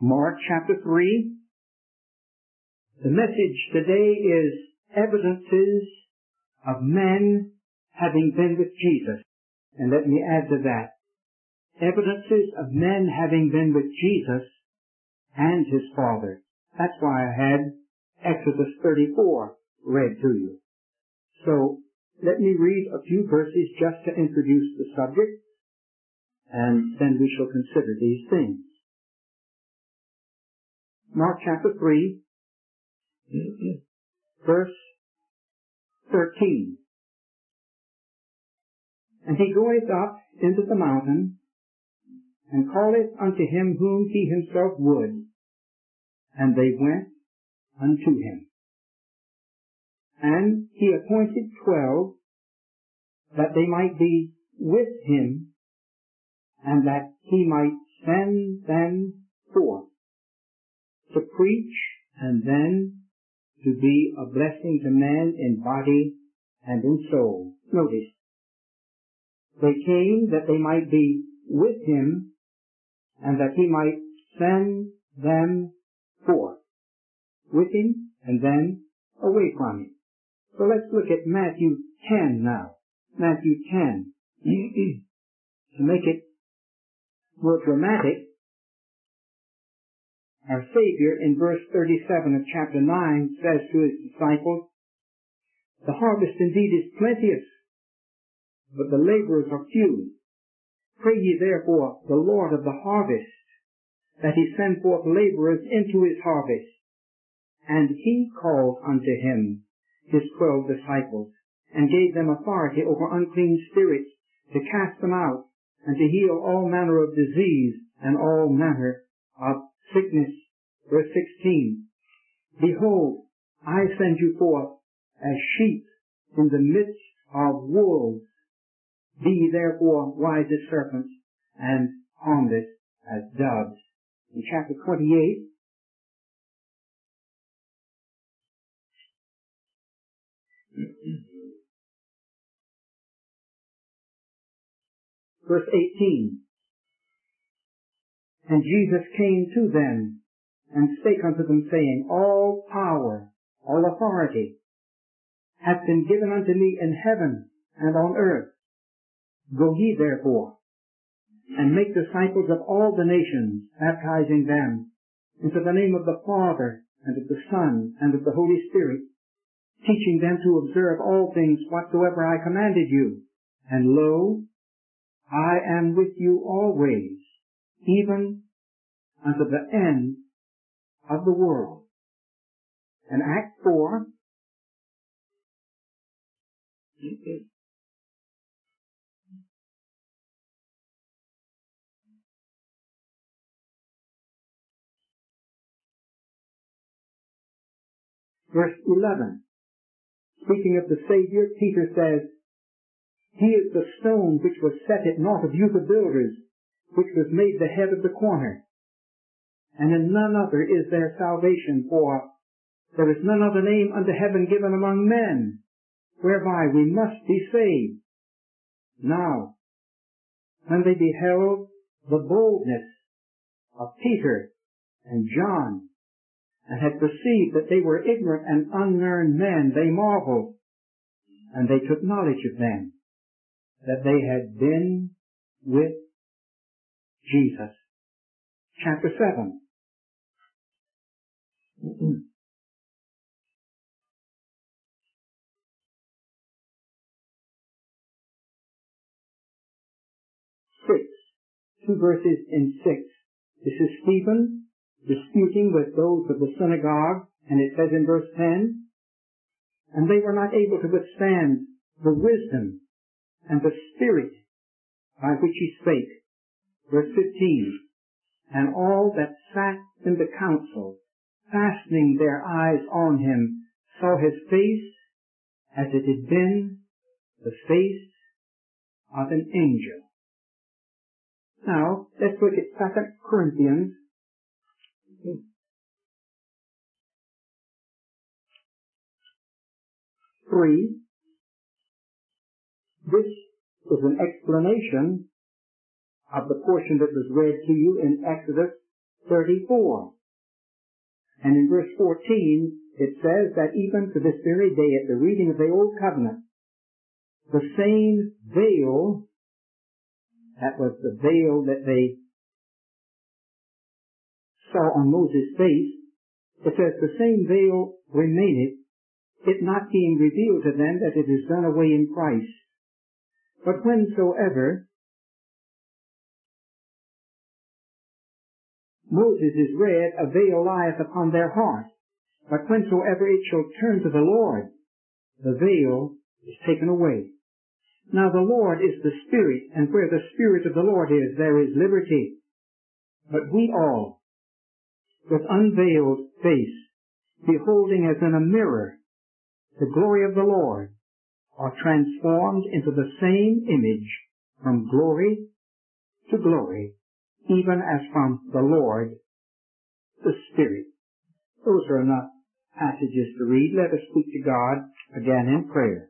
Mark chapter 3. The message today is evidences of men having been with Jesus. And let me add to that, evidences of men having been with Jesus and his Father. That's why I had Exodus 34 read to you. So let me read a few verses just to introduce the subject, and then we shall consider these things. Mark chapter 3, verse 13. And he goeth up into the mountain, and calleth unto him whom he himself would, and they went unto him. And he appointed 12, that they might be with him, and that he might send them forth to preach, and then to be a blessing to men in body and in soul. Notice, they came that they might be with him, and that he might send them forth. With him, and then away from him. So let's look at Matthew 10 now. Matthew 10. To make it more dramatic, our Savior in verse 37 of chapter 9 says to his disciples, "The harvest indeed is plenteous, but the laborers are few. Pray ye therefore the Lord of the harvest, that he send forth laborers into his harvest. And he called unto him his 12 disciples, and gave them authority over unclean spirits, to cast them out, and to heal all manner of disease and all manner of sickness." Verse 16. "Behold, I send you forth as sheep in the midst of wolves. Be ye therefore wise as serpents, and harmless as doves." In chapter 28, verse 18. "And Jesus came to them, and spake unto them, saying, All power, all authority, hath been given unto me in heaven and on earth. Go ye therefore, and make disciples of all the nations, baptizing them into the name of the Father, and of the Son, and of the Holy Spirit, teaching them to observe all things whatsoever I commanded you. And lo, I am with you always, even unto the end of the world." In Acts 4, verse 11, speaking of the Savior, Peter says, "He is the stone which was set at naught of you the builders, which was made the head of the corner. And in none other is there salvation, for there is none other name under heaven given among men, whereby we must be saved." Now, when they beheld the boldness of Peter and John, and had perceived that they were ignorant and unlearned men, they marveled, and they took knowledge of them, that they had been with Jesus. Chapter 7. Two verses in 6. This is Stephen disputing with those of the synagogue, and it says in verse 10, "And they were not able to withstand the wisdom and the spirit by which he spake." Verse 15, "And all that sat in the council, fastening their eyes on him, saw his face as it had been the face of an angel." Now, let's look at 2 Corinthians 3. This is an explanation of the portion that was read to you in Exodus 34. And in verse 14, it says that even to this very day, at the reading of the Old Covenant, the same veil, that was the veil that they saw on Moses' face, it says the same veil remaineth, it not being revealed to them that it is done away in Christ. But whensoever Moses is read, a veil lieth upon their heart. But whensoever it shall turn to the Lord, the veil is taken away. Now the Lord is the Spirit, and where the Spirit of the Lord is, there is liberty. But we all, with unveiled face, beholding as in a mirror the glory of the Lord, are transformed into the same image from glory to glory, even as from the Lord, the Spirit. Those are enough passages to read. Let us speak to God again in prayer.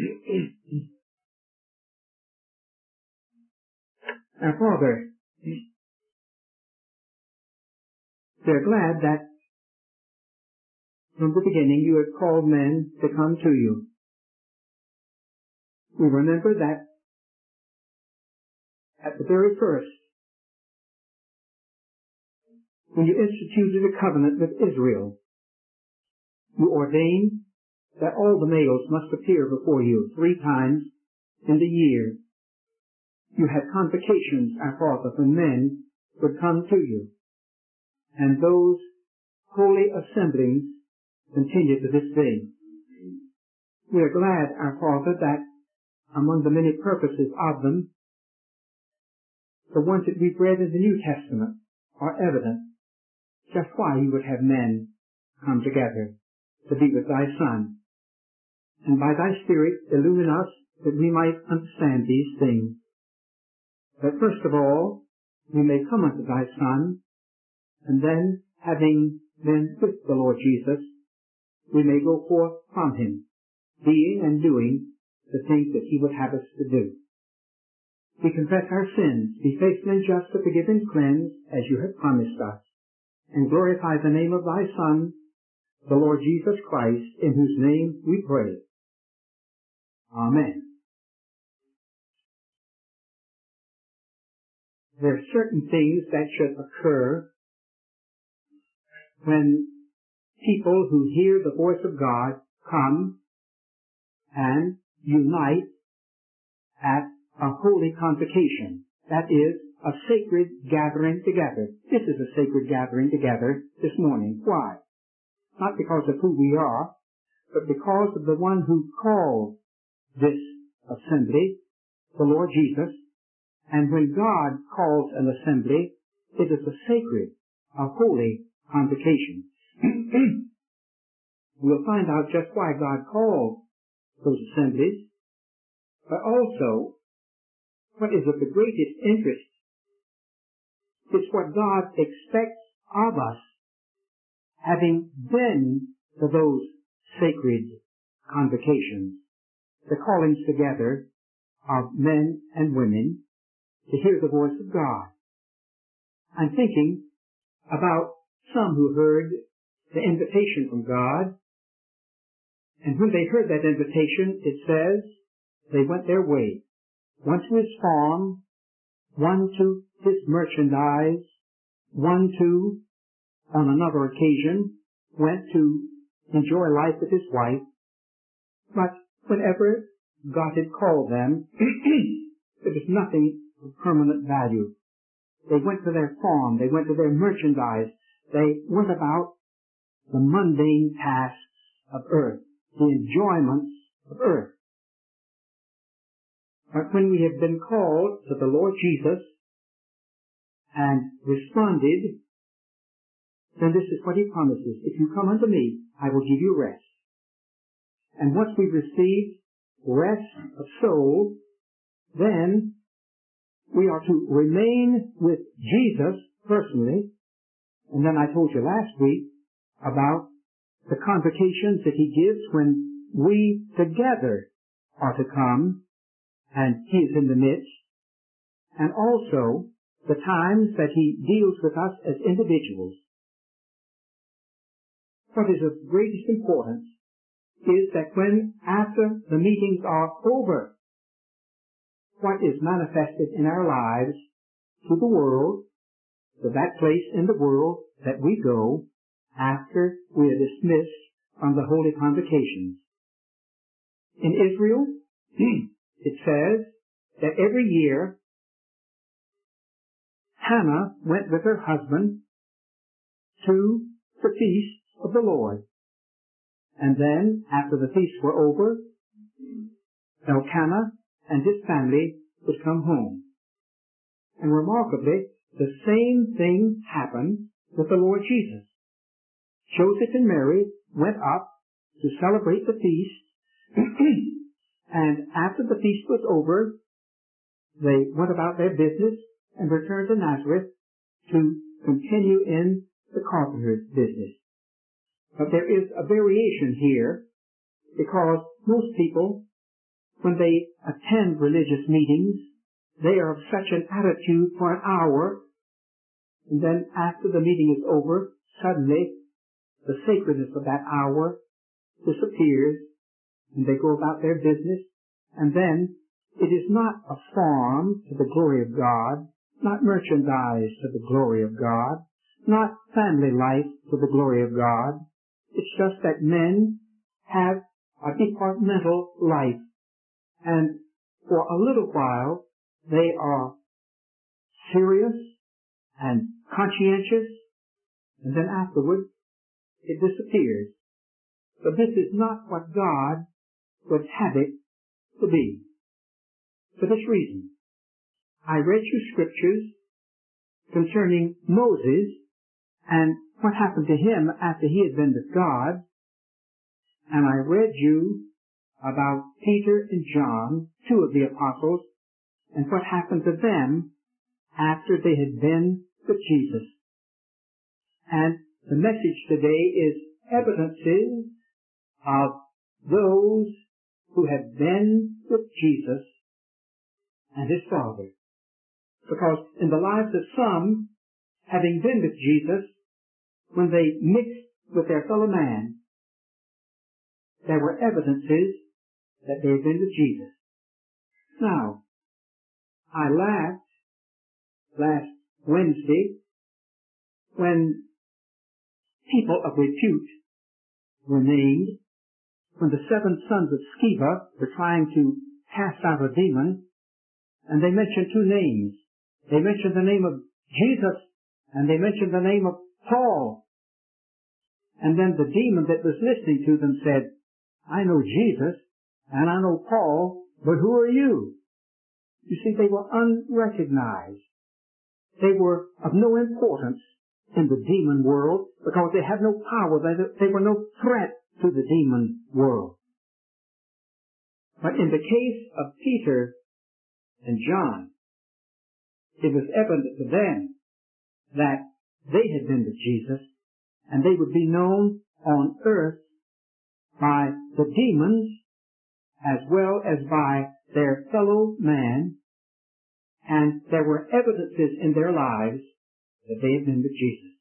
Now, Father, we're glad that from the beginning you had called men to come to you. We remember that at the very first, when you instituted a covenant with Israel, you ordained that all the males must appear before you 3 times in the year. You had convocations, our Father, when men would come to you. And those holy assemblies continue to this day. We are glad, our Father, that among the many purposes of them, the ones that we've read in the New Testament are evident just why you would have men come together to be with thy Son. And by thy Spirit illumine us that we might understand these things. That first of all, we may come unto thy Son, and then, having been with the Lord Jesus, we may go forth from him, being and doing the things that he would have us to do. We confess our sins, be faithful and just to forgive and cleanse, as you have promised us, and glorify the name of thy Son, the Lord Jesus Christ, in whose name we pray. Amen. There are certain things that should occur when people who hear the voice of God come and unite at a holy convocation. That is, a sacred gathering together. This is a sacred gathering together this morning. Why? Not because of who we are, but because of the one who called this assembly, the Lord Jesus. And when God calls an assembly, it is a sacred, a holy convocation. We'll find out just why God called those assemblies, but also what is of the greatest interest is what God expects of us, having been to those sacred convocations, the callings together of men and women to hear the voice of God. I'm thinking about some who heard the invitation from God, and when they heard that invitation, it says they went their way, one to his farm, one to his merchandise, one to, on another occasion, went to enjoy life with his wife. But whenever God had called them, there was nothing of permanent value. They went to their farm, they went to their merchandise, they went about the mundane tasks of earth, the enjoyments of earth. But when we have been called to the Lord Jesus and responded, then this is what he promises. If you come unto me, I will give you rest. And once we've received rest of soul, then we are to remain with Jesus personally. And then I told you last week about the convocations that he gives when we together are to come and he is in the midst. And also the times that he deals with us as individuals. What is of greatest importance is that when, after the meetings are over, what is manifested in our lives to the world, to that place in the world that we go after we are dismissed from the holy convocations. In Israel, it says that every year Hannah went with her husband to the feast of the Lord. And then, after the feasts were over, Elkanah and his family would come home. And remarkably, the same thing happened with the Lord Jesus. Joseph and Mary went up to celebrate the feast, and after the feast was over, they went about their business and returned to Nazareth to continue in the carpenter's business. But there is a variation here, because most people, when they attend religious meetings, they are of such an attitude for an hour, and then after the meeting is over, suddenly the sacredness of that hour disappears, and they go about their business, and then it is not a form to the glory of God, not merchandise to the glory of God, not family life to the glory of God. It's just that men have a departmental life, and for a little while they are serious and conscientious, and then afterwards it disappears. But this is not what God would have it to be. For this reason, I read you scriptures concerning Moses and what happened to him after he had been with God, and I read you about Peter and John, two of the apostles, and what happened to them after they had been with Jesus. And the message today is evidences of those who have been with Jesus and his Father. Because in the lives of some, having been with Jesus, when they mixed with their fellow man, there were evidences that they had been with Jesus. Now, I laughed last Wednesday when people of repute were named, when the 7 sons of Sceva were trying to cast out a demon, and they mentioned 2 names. They mentioned the name of Jesus, and they mentioned the name of Paul. And then the demon that was listening to them said, I know Jesus, and I know Paul, but who are you? You see, they were unrecognized. They were of no importance in the demon world because they had no power. They were no threat to the demon world. But in the case of Peter and John, it was evident to them that they had been with Jesus, and they would be known on earth by the demons as well as by their fellow man, and there were evidences in their lives that they had been with Jesus.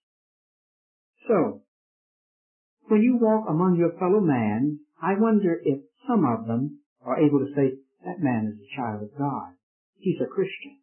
So, when you walk among your fellow man, I wonder if some of them are able to say, that man is a child of God. He's a Christian.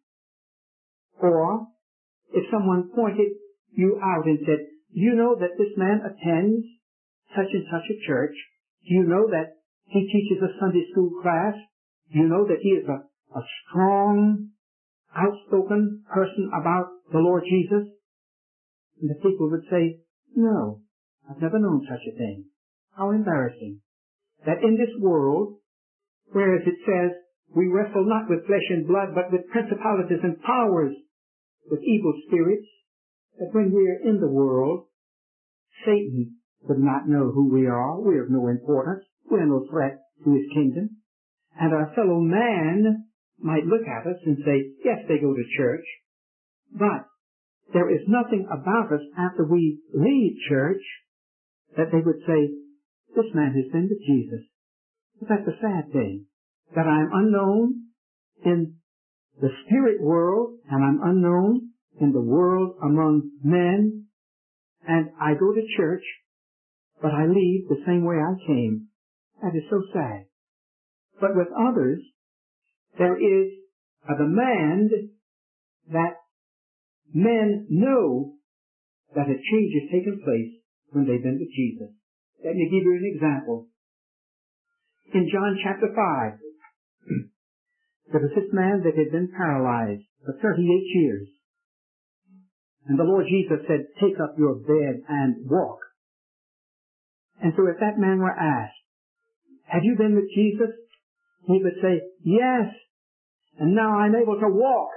Or, if someone pointed you out and said, do you know that this man attends such and such a church? Do you know that he teaches a Sunday school class? Do you know that he is a strong, outspoken person about the Lord Jesus? And the people would say, no, I've never known such a thing. How embarrassing. That in this world, whereas it says, we wrestle not with flesh and blood, but with principalities and powers, with evil spirits, that when we are in the world, Satan would not know who we are. We are of no importance. We are no threat to his kingdom. And our fellow man might look at us and say, yes, they go to church, but there is nothing about us after we leave church that they would say, this man has been with Jesus. But that's a sad thing, that I'm unknown in the spirit world, and I'm unknown in the world among men, and I go to church, but I leave the same way I came. That is so sad. But with others, there is a demand that men know that a change has taken place when they've been with Jesus. Let me give you an example. In John chapter 5, there was this man that had been paralyzed for 38 years. And the Lord Jesus said, take up your bed and walk. And so if that man were asked, have you been with Jesus? He would say, yes, and now I'm able to walk.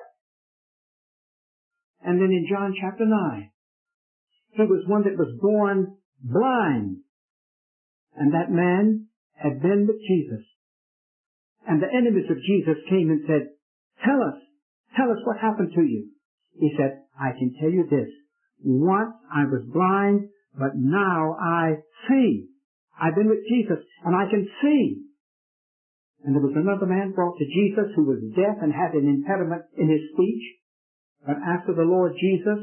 And then in John chapter 9, he was one that was born blind. And that man had been with Jesus. And the enemies of Jesus came and said, tell us what happened to you. He said, I can tell you this. Once I was blind, but now I see. I've been with Jesus, and I can see. And there was another man brought to Jesus who was deaf and had an impediment in his speech. But after the Lord Jesus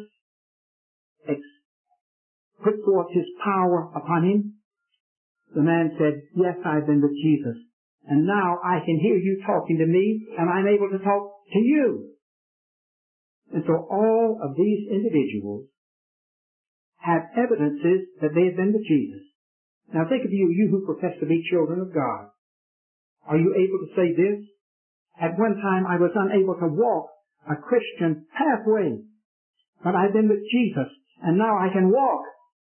put forth his power upon him, the man said, yes, I've been with Jesus. And now I can hear you talking to me, and I'm able to talk to you. And so all of these individuals have evidences that they have been with Jesus. Now think of you who profess to be children of God. Are you able to say this? At one time I was unable to walk a Christian pathway, but I've been with Jesus, and now I can walk.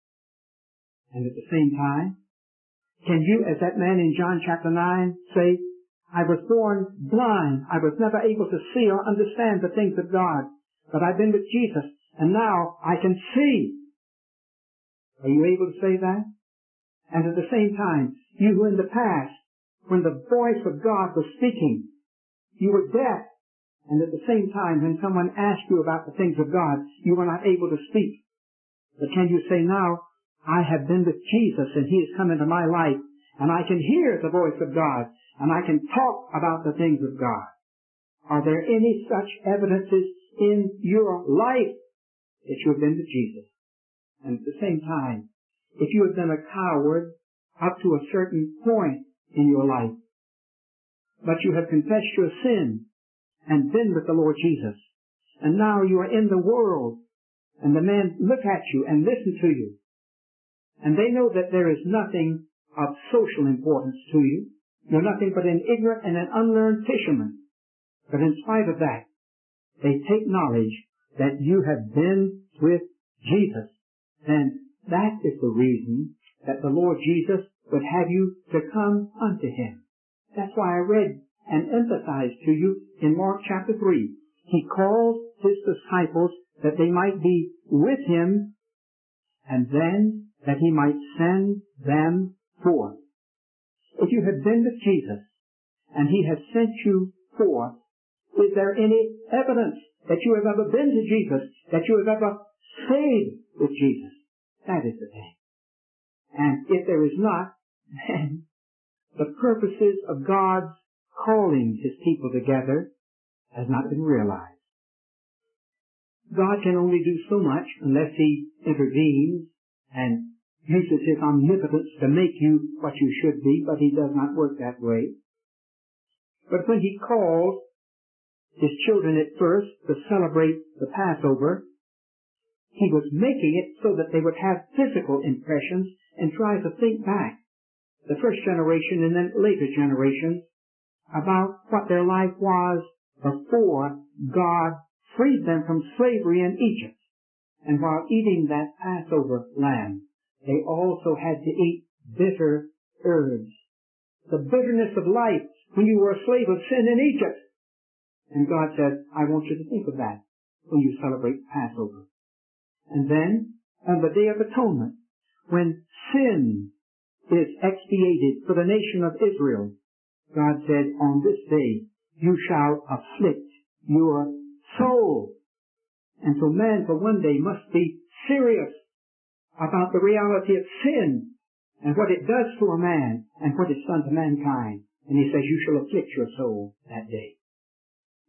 And at the same time, can you, as that man in John chapter 9, say, I was born blind. I was never able to see or understand the things of God, but I've been with Jesus, and now I can see. Are you able to say that? And at the same time, you who in the past, when the voice of God was speaking, you were deaf, and at the same time, when someone asked you about the things of God, you were not able to speak. But can you say now, I have been with Jesus, and He has come into my life, and I can hear the voice of God, and I can talk about the things of God? Are there any such evidences in your life that you have been with Jesus? And at the same time, if you have been a coward up to a certain point in your life, but you have confessed your sin and been with the Lord Jesus, and now you are in the world, and the men look at you and listen to you, and they know that there is nothing of social importance to you. You're nothing but an ignorant and an unlearned fisherman. But in spite of that, they take knowledge that you have been with Jesus. And that is the reason that the Lord Jesus would have you to come unto Him. That's why I read and emphasized to you in Mark chapter 3. He called His disciples that they might be with Him, and then that He might send them forth. If you have been with Jesus, and He has sent you forth, is there any evidence that you have ever been to Jesus, that you have ever stayed with Jesus? That is the thing. And if there is not, then the purposes of God's calling His people together has not been realized. God can only do so much unless He intervenes and uses His omnipotence to make you what you should be, but He does not work that way. But when He called His children at first to celebrate the Passover, He was making it so that they would have physical impressions and try to think back, the first generation and then later generations, about what their life was before God freed them from slavery in Egypt. And while eating that Passover lamb, they also had to eat bitter herbs. The bitterness of life when you were a slave of sin in Egypt. And God said, I want you to think of that when you celebrate Passover. And then, on the Day of Atonement, when sin is expiated for the nation of Israel, God said, on this day, you shall afflict your soul. And so man for one day must be serious about the reality of sin and what it does to a man and what it's done to mankind. And He says, you shall afflict your soul that day.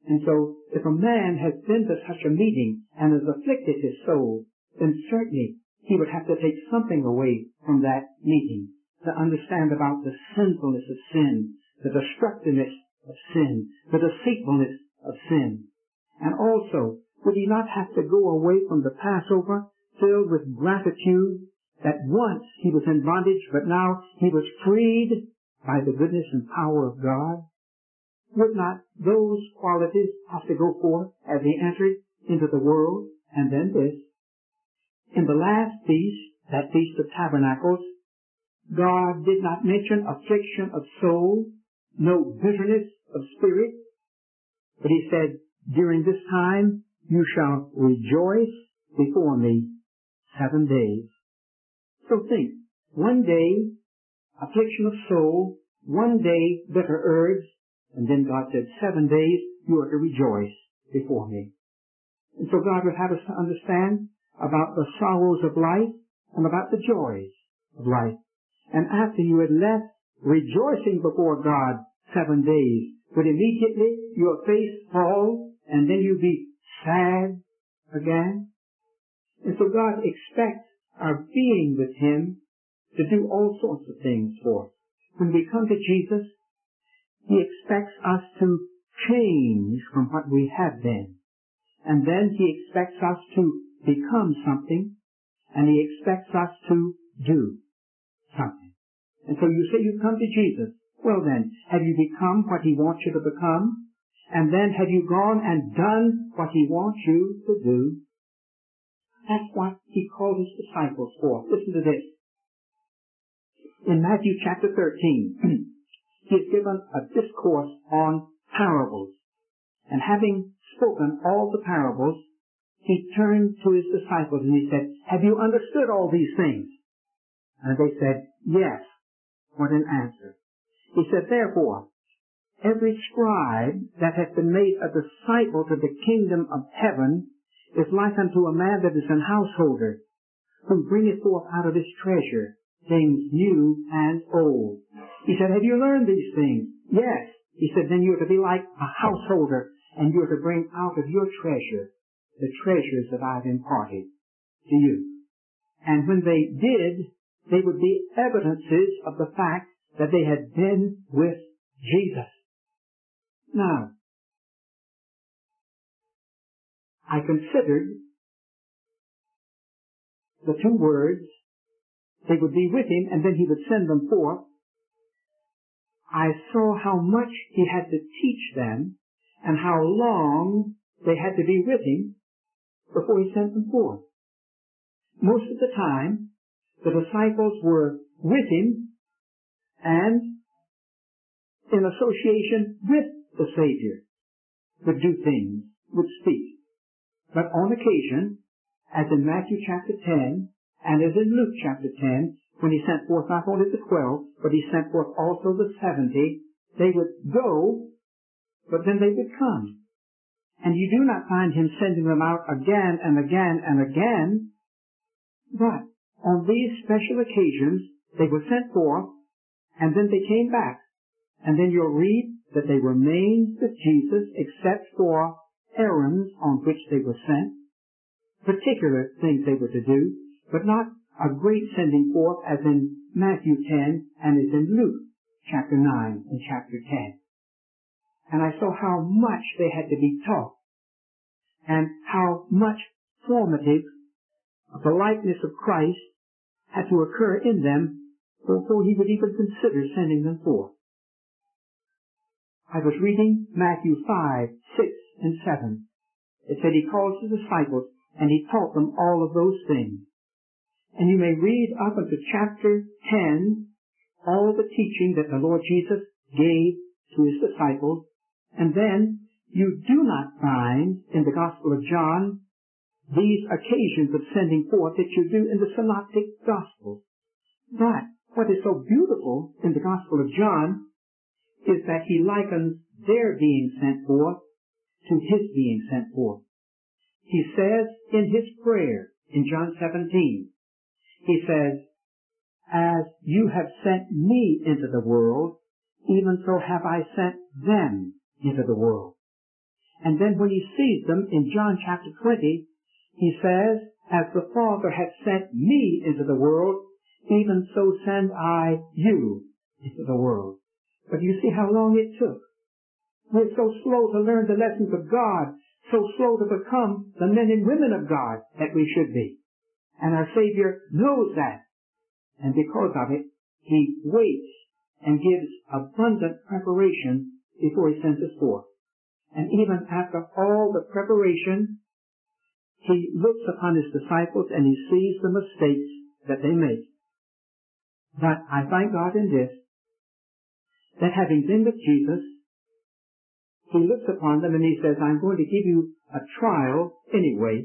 And so, if a man has been to such a meeting and has afflicted his soul, then certainly he would have to take something away from that meeting to understand about the sinfulness of sin, the destructiveness of sin, the deceitfulness of sin. And also, would he not have to go away from the Passover filled with gratitude that once he was in bondage, but now he was freed by the goodness and power of God? Would not those qualities have to go forth as he entered into the world? And then this, in the last feast, that Feast of Tabernacles, God did not mention affliction of soul, no bitterness of spirit, but he said, during this time you shall rejoice before me 7 days. So think, 1 day affliction of soul, 1 day bitter herbs, and then God said 7 days you are to rejoice before me. And so God would have us to understand about the sorrows of life and about the joys of life. And after you had left rejoicing before God 7 days, would immediately your face fall and then you be sad again? And so God expects our being with Him to do all sorts of things for us. When we come to Jesus, He expects us to change from what we have been. And then He expects us to become something, and He expects us to do something. And so you say you've come to Jesus. Well then, have you become what He wants you to become? And then have you gone and done what He wants you to do? That's what He called His disciples for. Listen to this. In Matthew chapter 13, He has given a discourse on parables. And having spoken all the parables, He turned to His disciples and He said, have you understood all these things? And they said, yes. What an answer. He said, therefore, every scribe that hath been made a disciple to the kingdom of heaven is like unto a man that is an householder, who bringeth forth out of his treasure things new and old. He said, have you learned these things? Yes. He said, then you are to be like a householder, and you are to bring out of your treasure the treasures that I've imparted to you. And when they did, they would be evidences of the fact that they had been with Jesus. Now, I considered the two words, they would be with Him and then He would send them forth. I saw how much He had to teach them and how long they had to be with Him before He sent them forth. Most of the time, the disciples were with Him and in association with the Savior, would do things, would speak. But on occasion, as in Matthew chapter 10, and as in Luke chapter 10, when He sent forth not only the 12, but He sent forth also the 70, they would go, but then they would come. And you do not find Him sending them out again and again and again, but on these special occasions, they were sent forth, and then they came back. And then you'll read that they remained with Jesus except for errands on which they were sent, particular things they were to do, but not a great sending forth as in Matthew 10 and as in Luke chapter 9 and chapter 10. And I saw how much they had to be taught and how much formative of the likeness of Christ had to occur in them before He would even consider sending them forth. I was reading Matthew 5, 6, and 7. It said He called His disciples and He taught them all of those things. And you may read up into chapter 10 all the teaching that the Lord Jesus gave to His disciples. And then you do not find in the Gospel of John these occasions of sending forth that you do in the Synoptic Gospels. But what is so beautiful in the Gospel of John is that he likens their being sent forth to His being sent forth. He says in His prayer in John 17, He says, as you have sent me into the world, even so have I sent them into the world. And then when he sees them in John chapter 20, he says, as the Father hath sent me into the world, even so send I you into the world. But you see how long it took. We're so slow to learn the lessons of God, so slow to become the men and women of God that we should be. And our Savior knows that. And because of it, he waits and gives abundant preparation before he sends us forth. And even after all the preparation, he looks upon his disciples and he sees the mistakes that they make. But I thank God in this, that having been with Jesus, he looks upon them and he says, I'm going to give you a trial anyway.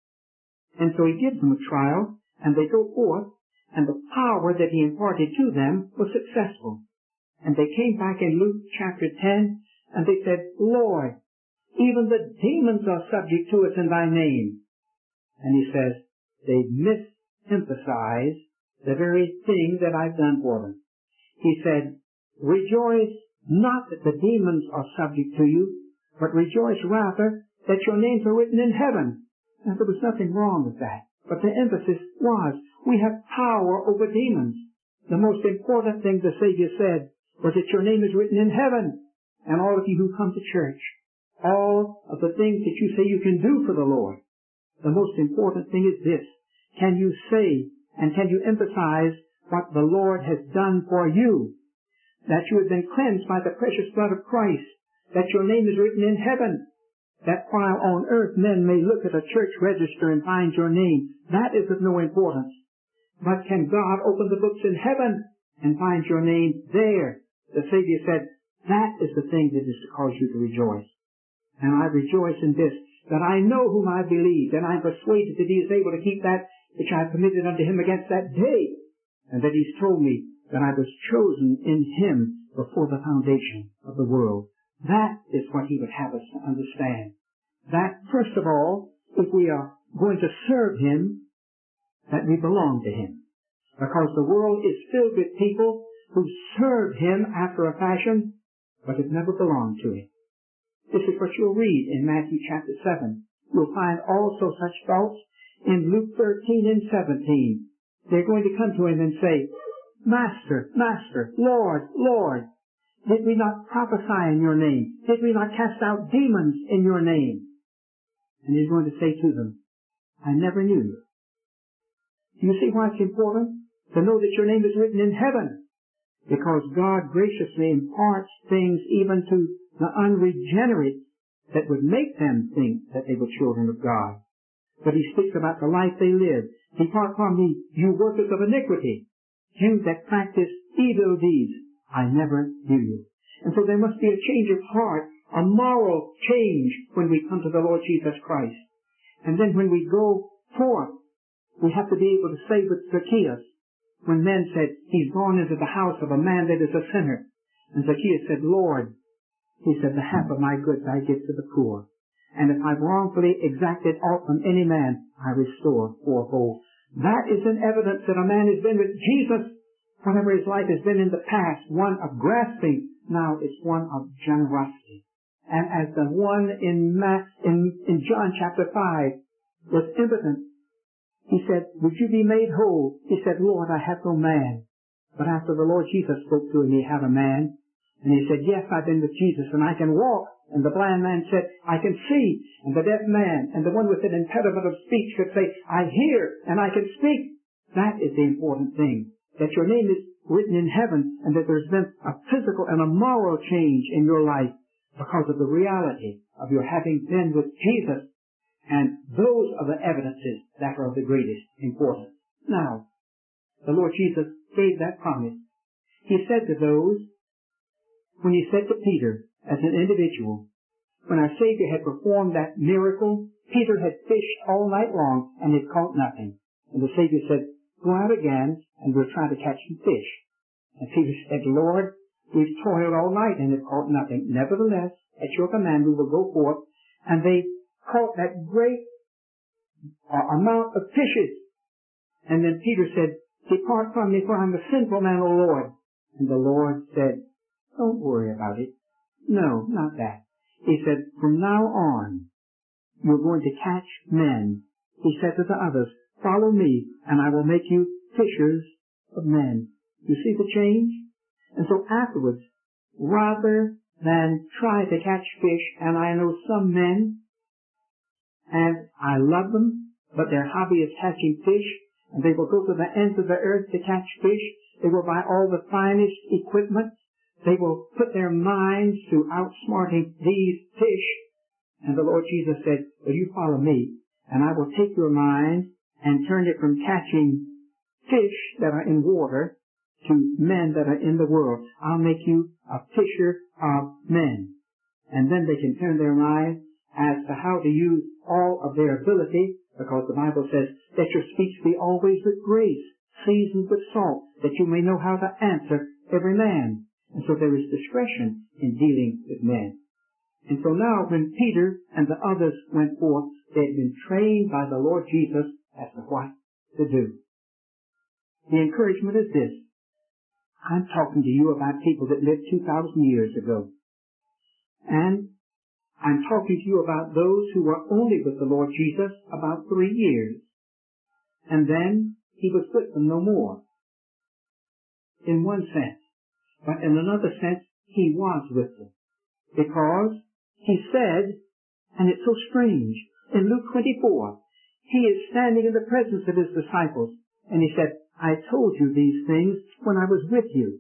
And so he gives them a trial, and they go forth, and the power that he imparted to them was successful. And they came back in Luke chapter 10, and they said, Lord, even the demons are subject to us in thy name. And he says, they misemphasize the very thing that I've done for them. He said, rejoice not that the demons are subject to you, but rejoice rather that your names are written in heaven. And there was nothing wrong with that. But the emphasis was, we have power over demons. The most important thing the Savior said was that your name is written in heaven. And all of you who come to church, all of the things that you say you can do for the Lord, the most important thing is this. Can you say and can you emphasize what the Lord has done for you? That you have been cleansed by the precious blood of Christ. That your name is written in heaven. That while on earth men may look at a church register and find your name, that is of no importance. But can God open the books in heaven and find your name there? The Savior said, that is the thing that is to cause you to rejoice. And I rejoice in this, that I know whom I believe, and I am persuaded that he is able to keep that which I have committed unto him against that day, and that he's told me that I was chosen in him before the foundation of the world. That is what he would have us to understand. That, first of all, if we are going to serve him, that we belong to him. Because the world is filled with people who serve him after a fashion, but have never belonged to him. This is what you'll read in Matthew chapter 7. You'll find also such thoughts in Luke 13 and 17. They're going to come to him and say, Master, Master, Lord, Lord, did we not prophesy in your name? Did we not cast out demons in your name? And he's going to say to them, I never knew you. Do you see why it's important to know that your name is written in heaven? Because God graciously imparts things even to the unregenerate that would make them think that they were children of God. But he speaks about the life they live. Depart from me, you workers of iniquity, you that practice evil deeds. I never knew you. And so there must be a change of heart, a moral change when we come to the Lord Jesus Christ. And then when we go forth, we have to be able to say with Zacchaeus, when men said, he's gone into the house of a man that is a sinner. And Zacchaeus said, Lord, he said, the half of my goods I give to the poor. And if I've wrongfully exacted aught from any man, I restore fourfold. That is an evidence that a man has been with Jesus. Whatever his life has been in the past, one of grasping, now it's one of generosity. And as the one in John chapter 5 was impotent, he said, would you be made whole? He said, Lord, I have no man. But after the Lord Jesus spoke to him, he had a man. And he said, yes, I've been with Jesus and I can walk. And the blind man said, I can see. And the deaf man and the one with an impediment of speech could say, I hear and I can speak. That is the important thing. That your name is written in heaven and that there's been a physical and a moral change in your life because of the reality of your having been with Jesus. And those are the evidences that are of the greatest importance. Now, the Lord Jesus gave that promise. He said to those, when he said to Peter, as an individual, when our Savior had performed that miracle, Peter had fished all night long and had caught nothing. And the Savior said, go out again and we'll try to catch some fish. And Peter said, Lord, we've toiled all night and have caught nothing. Nevertheless, at your command we will go forth. And they caught that great amount of fishes. And then Peter said, depart from me, for I'm a sinful man, O Lord. And the Lord said, don't worry about it. No, not that. He said, from now on, you're going to catch men. He said to the others, follow me, and I will make you fishers of men. You see the change? And so afterwards, rather than try to catch fish, and I know some men, and I love them, but their hobby is catching fish, and they will go to the ends of the earth to catch fish. They will buy all the finest equipment. They will put their minds to outsmarting these fish. And the Lord Jesus said, well, you follow me, and I will take your mind and turn it from catching fish that are in water to men that are in the world. I'll make you a fisher of men. And then they can turn their mind as to how to use all of their ability, because the Bible says, let your speech be always with grace, seasoned with salt, that you may know how to answer every man. And so there is discretion in dealing with men. And so now when Peter and the others went forth, they had been trained by the Lord Jesus as to what to do. The encouragement is this. I'm talking to you about people that lived 2,000 years ago. And I'm talking to you about those who were only with the Lord Jesus about 3 years. And then he was with them no more. In one sense. But in another sense, he was with them. Because he said, and it's so strange, in Luke 24, he is standing in the presence of his disciples, and he said, I told you these things when I was with you.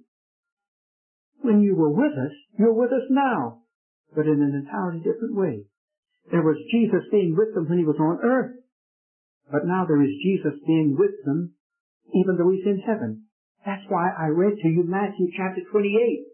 When you were with us, you're with us now, but in an entirely different way. There was Jesus being with them when he was on earth, but now there is Jesus being with them even though he's in heaven. That's why I read to you Matthew chapter 28.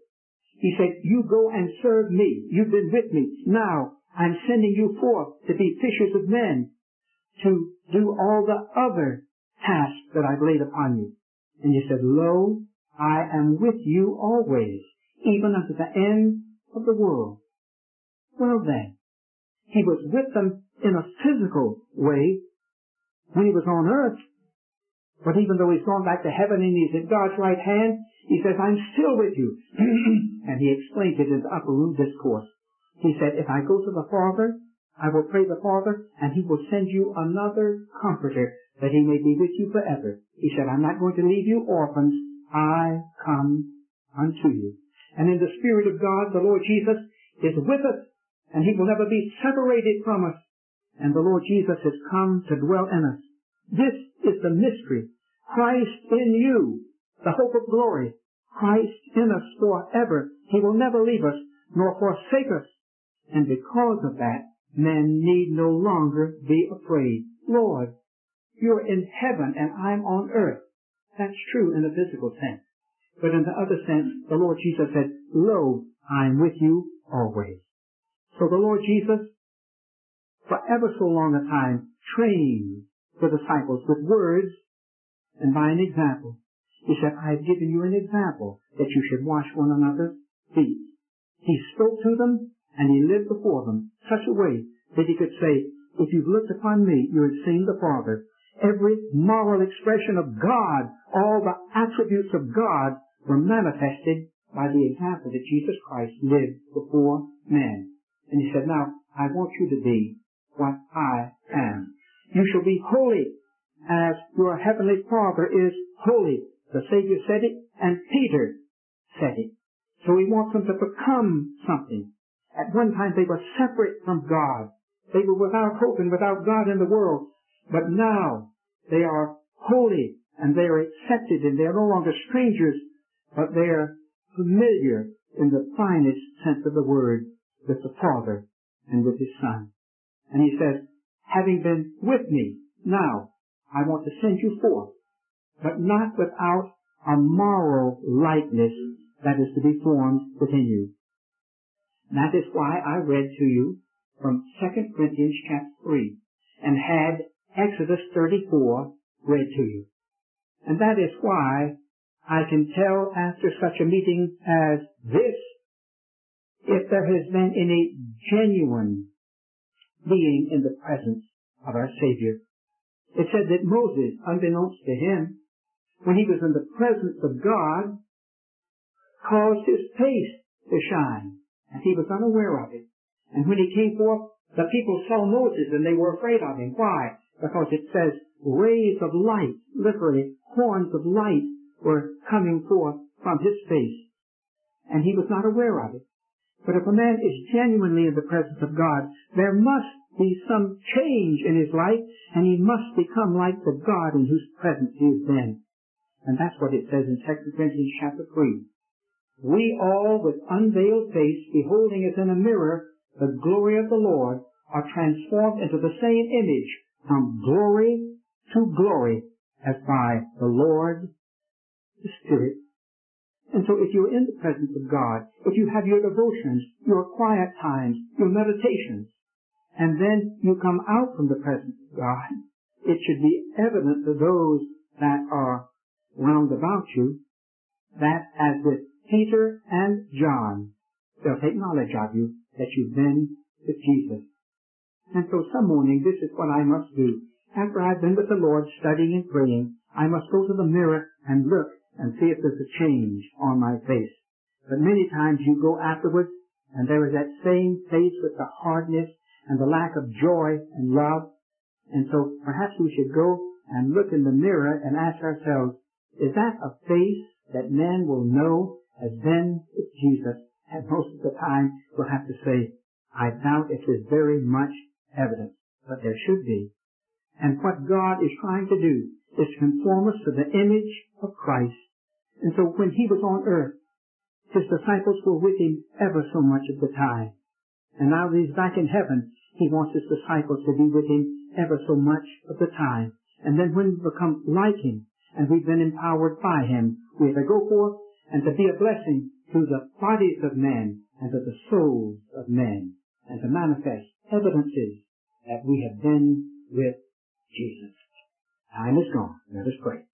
He said, you go and serve me. You've been with me. Now I'm sending you forth to be fishers of men, to do all the other tasks that I've laid upon you. And he said, lo, I am with you always, even unto the end of the world. Well then, he was with them in a physical way when he was on earth. But even though he's gone back to heaven and he's at God's right hand, he says, I'm still with you. And he explains it in the upper room discourse. He said, if I go to the Father, I will pray the Father, and he will send you another comforter, that he may be with you forever. He said, I'm not going to leave you orphans. I come unto you. And in the Spirit of God, the Lord Jesus is with us, and he will never be separated from us. And the Lord Jesus has come to dwell in us. This is the mystery. Christ in you, the hope of glory. Christ in us forever. He will never leave us, nor forsake us. And because of that, men need no longer be afraid. Lord, you're in heaven and I'm on earth. That's true in a physical sense. But in the other sense, the Lord Jesus said, lo, I'm with you always. So the Lord Jesus, for ever so long a time, trained the disciples with words and by an example. He said, I've given you an example that you should wash one another's feet. He spoke to them and he lived before them such a way that he could say, if you've looked upon me, you have seen the Father. Every moral expression of God, all the attributes of God were manifested by the example that Jesus Christ lived before men. And he said, now, I want you to be what I am. You shall be holy as your heavenly Father is holy. The Savior said it, and Peter said it. So he wants them to become something. At one time they were separate from God. They were without hope and without God in the world. But now they are holy and they are accepted and they are no longer strangers, but they are familiar in the finest sense of the word with the Father and with his Son. And he says, having been with me, now I want to send you forth, but not without a moral likeness that is to be formed within you. That is why I read to you from 2 Corinthians chapter 3 and had Exodus 34 read to you. And that is why I can tell after such a meeting as this, if there has been any genuine being in the presence of our Savior. It said that Moses, unbeknownst to him, when he was in the presence of God, caused his face to shine, and he was unaware of it. And when he came forth, the people saw Moses and they were afraid of him. Why? Because it says rays of light, literally horns of light, were coming forth from his face. And he was not aware of it. But if a man is genuinely in the presence of God, there must be some change in his life, and he must become like the God in whose presence he has been. And that's what it says in 2 Corinthians chapter 3. We all, with unveiled face, beholding as in a mirror the glory of the Lord, are transformed into the same image from glory to glory as by the Lord, the Spirit. And so if you're in the presence of God, if you have your devotions, your quiet times, your meditations, and then you come out from the presence of God, it should be evident to those that are round about you that, as with Peter and John, they'll take knowledge of you that you've been with Jesus. And so some morning, this is what I must do. After I've been with the Lord studying and praying, I must go to the mirror and look and see if there's a change on my face. But many times you go afterwards, and there is that same face with the hardness and the lack of joy and love. And so perhaps we should go and look in the mirror and ask ourselves, is that a face that men will know has been with Jesus? And most of the time we'll have to say, I doubt if there's very much evidence, but there should be. And what God is trying to do is to conform us to the image of Christ. And so when he was on earth, his disciples were with him ever so much of the time. And now that he's back in heaven, he wants his disciples to be with him ever so much of the time. And then when we become like him, and we've been empowered by him, we have to go forth and to be a blessing to the bodies of men and to the souls of men, and to manifest evidences that we have been with Jesus. Time is gone. Let us pray.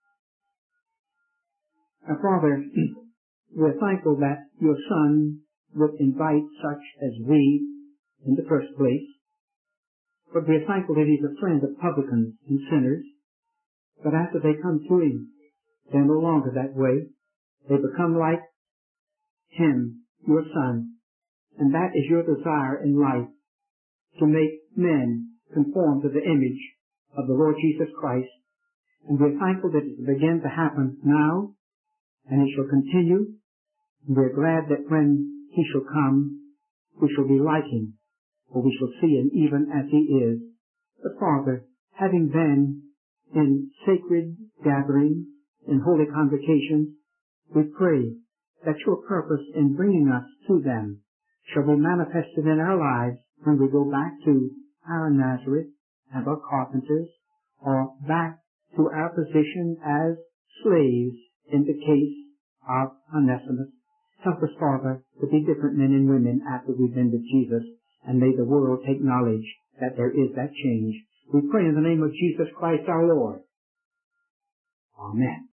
Now, Father, we're thankful that your Son would invite such as we in the first place, but we're thankful that he's a friend of publicans and sinners. But after they come to him, they're no longer that way. They become like him, your Son. And that is your desire in life, to make men conform to the image of the Lord Jesus Christ. And we're thankful that it will begin to happen now, and it shall continue. And we're glad that when he shall come, we shall be like him, for we shall see him even as he is. But Father, having been in sacred gatherings, in holy convocations, we pray that your purpose in bringing us to them shall be manifested in our lives when we go back to our Nazareth and our carpenters, or back to our position as slaves in the case of Onesimus. Help us, Father, to be different men and women after we've been with Jesus, and may the world take knowledge that there is that change. We pray in the name of Jesus Christ our Lord. Amen.